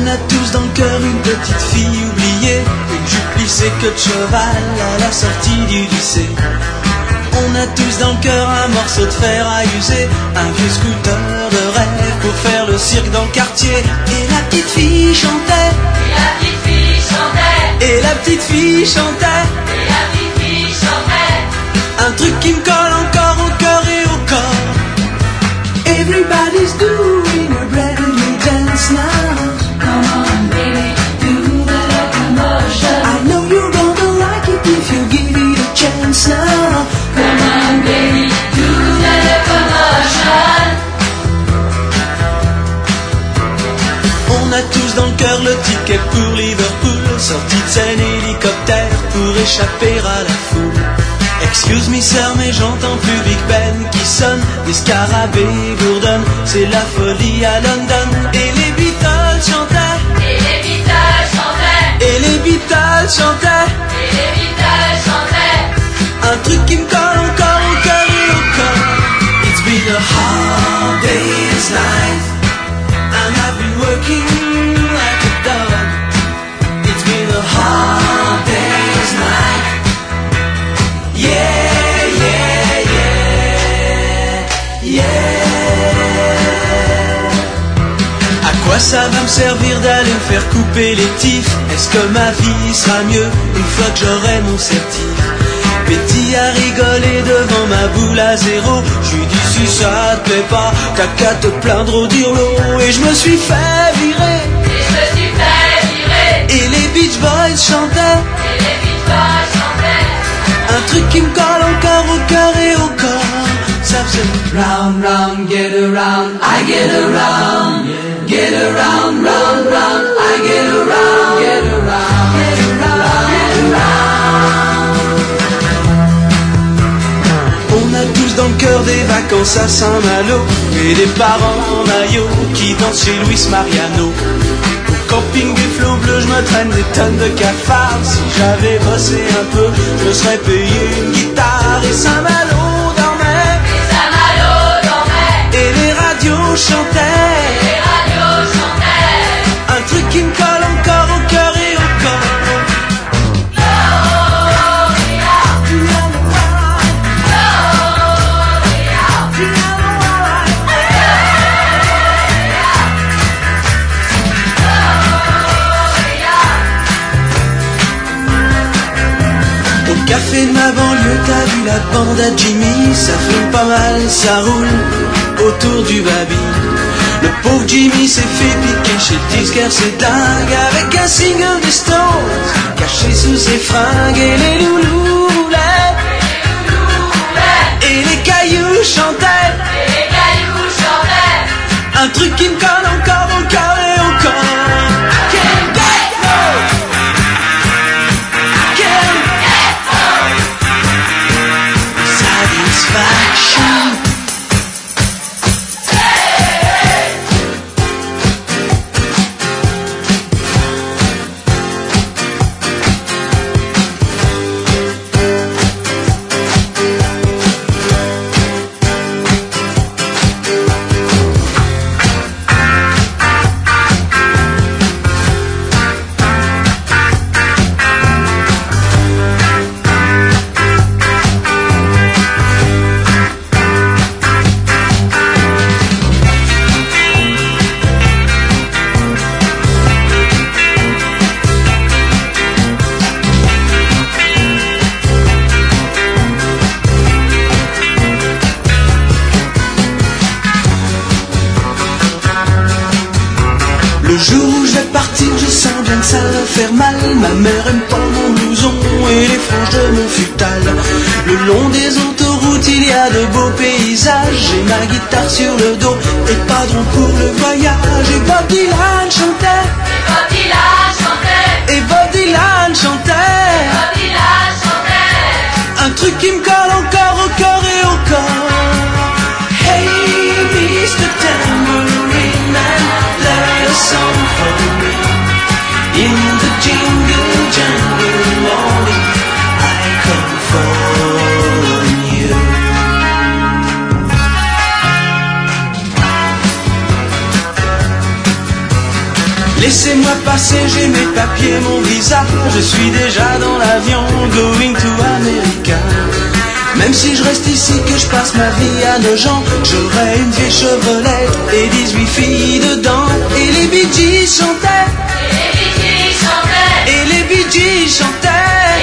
a tous dans le cœur une petite fille oubliée, une jupe plissée queue de cheval à la sortie du lycée. On a tous dans le cœur un morceau de fer à user, un vieux scooter de rêve pour faire le cirque dans le quartier. Et la petite fille chantait, et la petite fille chantait, et la petite fille chantait, et la petite fille chantait. un truc qui me colle encore au cœur et au corps. Everybody's doing a brand new dance now. Come on, baby, do the locomotion. I know you're gonna like it if you give it a chance now. Come on, baby, do the locomotion. On a tous dans le cœur le ticket pour Liverpool, sortie de scène hélicoptère pour échapper à la foule. Excuse me sir, mais j'entends plus Big Ben qui sonne, des scarabées bourdonnent, c'est la folie à London. Et les Beatles chantaient, Et les Beatles chantaient, et les Beatles chantaient, et les Beatles chantaient. un truc qui me colle encore au cœur et au corps. It's been a hard day's night, and I've been working like a dog. It's been a hard day's night. Yeah, yeah, yeah, yeah. À quoi ça va me servir d'aller me faire couper les tifs? Est-ce que ma vie sera mieux une fois que j'aurai mon certif? Betty a rigolé devant ma boule à zéro. J'lui dit si ça te plaît pas, t'as qu'à te plaindre au dirlo. Et je me suis fait virer, Et je me suis fait virer, et les Beach Boys chantaient, et les Beach Boys chantaient. un truc qui me colle encore au cœur et au corps. Ça faisait round, round, get around, I get around, get around, round, round, I get around, get around, get around, get around. On a tous dans le cœur des vacances à Saint-Malo et des parents en maillot qui dansent chez Luis Mariano. Au camping du flot bleu, je me traîne des tonnes de cafards. Si j'avais bossé un peu, je me serais payé une guitare. Et Saint-Malo dormait, Et Saint-Malo dormait, et les radios chantaient, et les radios chantaient. un truc qui me colle encore au cœur et au corps. Café de ma banlieue, t'as vu la bande à Jimmy, ça fume pas mal, ça roule autour du baby. Le pauvre Jimmy s'est fait piquer chez le disquaire, c'est dingue, avec un single des Stones caché sous ses fringues. Et les loulous roulaient, et les cailloux chantaient, Et les cailloux chantaient. un truc qui me colle encore au cœur et au corps. I can't get no, I can't satisfaction. Le jour où je vais partir, je sens bien que ça va faire mal. Ma mère aime pas mon blouson et les franges de mon futal. Le long des autoroutes, il y a de beaux paysages. J'ai ma guitare sur le dos et pas de rond pour le voyage. Et Bob Dylan chantait, Et Bob Dylan chantait, et Bob Dylan chantait, Bob Dylan chantait. un truc qui me colle encore au cœur et au corps. Hey, Mr. Tambourine Man, play a song for me. In the jingle jangle morning, I come for you. Laissez-moi passer, j'ai mes papiers, mon visa. Je suis déjà dans l'avion, going to America. Même si je reste ici, que je passe ma vie à Nogent, j'aurai une vieille Chevrolet et 18 filles dedans. Et les Bee Gees chantaient, et les Bee Gees chantaient,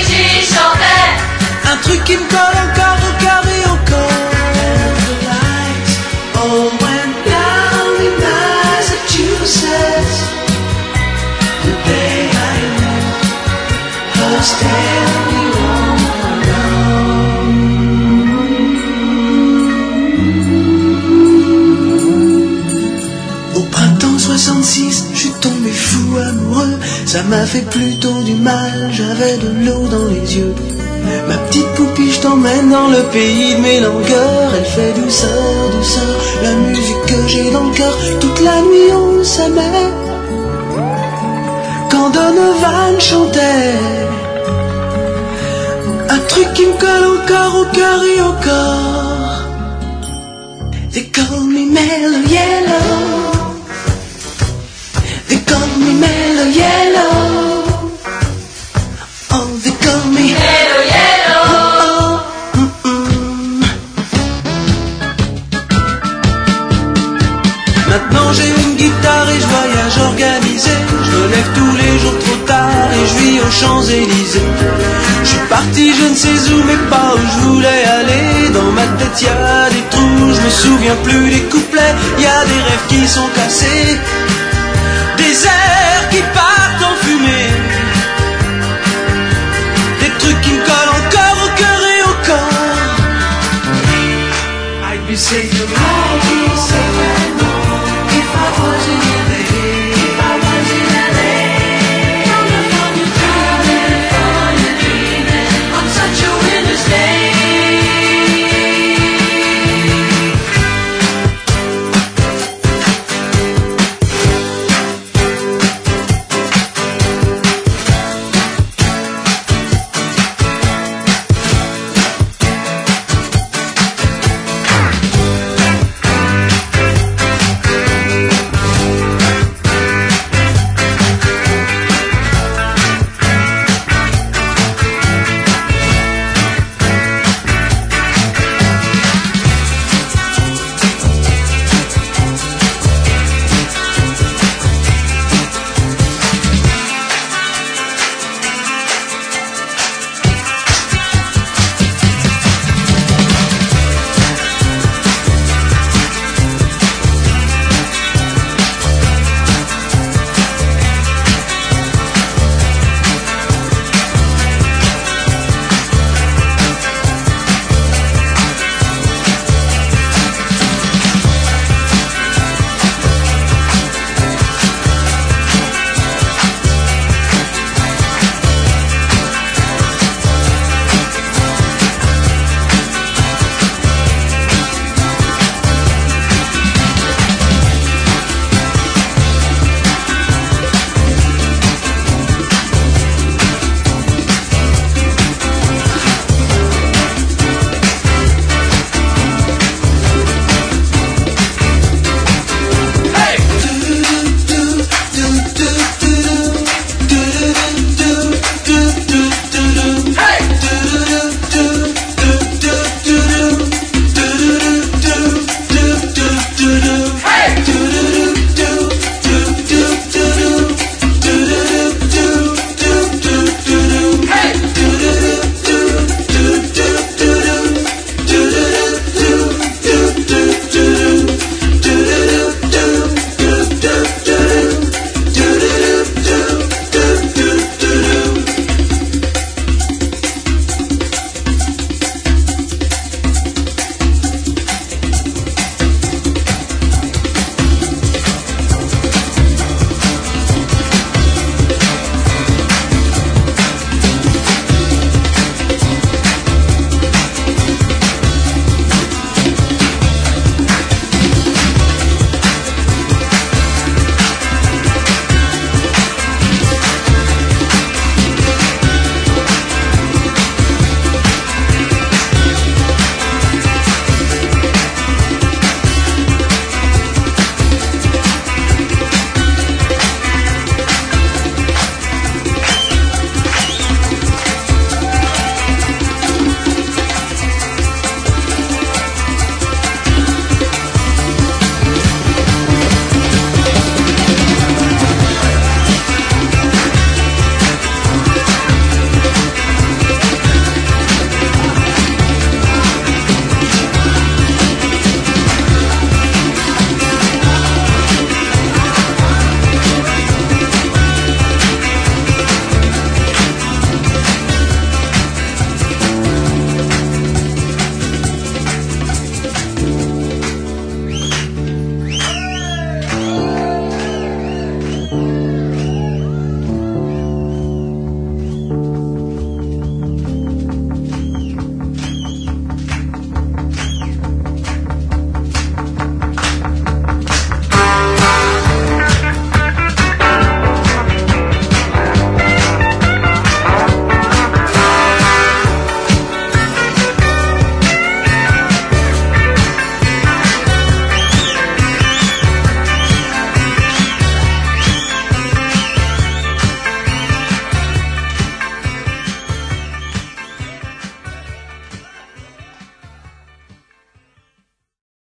un truc qui me colle encore au cœur et au corps. The lights all went down in Massachusetts the day I left her standing on her own. Au printemps 66, je suis tombé fou amoureux. Ça m'a fait plutôt du mal, j'avais de l'eau dans les yeux. Ma petite poupie, je t'emmène dans le pays de mes langueurs. Elle fait douceur, douceur, la musique que j'ai dans le cœur. Toute la nuit on s'aimait quand Donovan chantait un truc qui me colle encore au cœur et au corps. They call me Mellow Yellow, they call me Mellow Yellow. Oh, they call me Yellow, yellow. Maintenant j'ai une guitare et je voyage organisé. Je me lève tous les jours trop tard et je vis aux Champs-Élysées. Je suis parti je ne sais où mais pas où je voulais aller. Dans ma tête y a des trous, je me souviens plus des couplets. Y a des rêves qui sont cassés, des airs qui partent en fumée, des trucs qui me collent encore au cœur et au corps. I'd be safe